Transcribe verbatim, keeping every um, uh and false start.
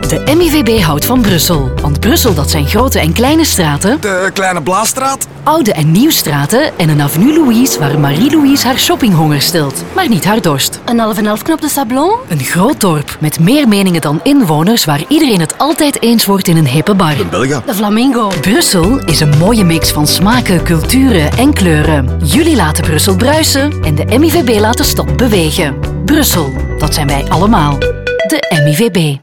De M I V B houdt van Brussel. Want Brussel, dat zijn grote en kleine straten, De Kleine Blaasstraat. oude en nieuwstraten en een avenue Louise waar Marie-Louise haar shoppinghonger stilt, maar niet haar dorst. Een half en half knop de Sablon? Een groot dorp met meer meningen dan inwoners waar iedereen het altijd eens wordt in een hippe bar. De Belga. De Flamingo. Brussel is een mooie mix van smaken, culturen en kleuren. Jullie laten Brussel bruisen en de M I V B laten stop bewegen. Brussel, dat zijn wij allemaal. De M I V B.